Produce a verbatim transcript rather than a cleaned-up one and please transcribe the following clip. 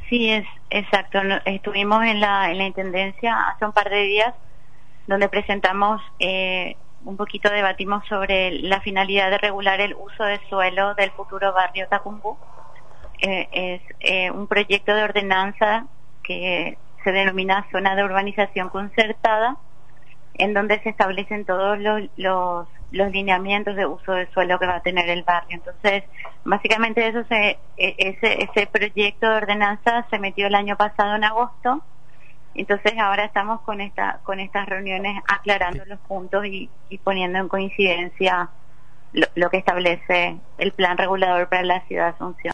Sí, es exacto. No- Estuvimos en la, en la Intendencia hace un par de días, donde presentamos, eh, un poquito debatimos sobre la finalidad de regular el uso de suelo del futuro barrio Tacumbú. Eh, es eh, un proyecto de ordenanza que se denomina Zona de Urbanización Concertada, en donde se establecen todos los, los, los lineamientos de uso de suelo que va a tener el barrio. Entonces, básicamente eso se, e- ese, ese proyecto de ordenanza se metió el año pasado en agosto. Entonces ahora estamos con esta, con estas reuniones aclarando los puntos y, y poniendo en coincidencia lo, lo que establece el plan regulador para la ciudad de Asunción.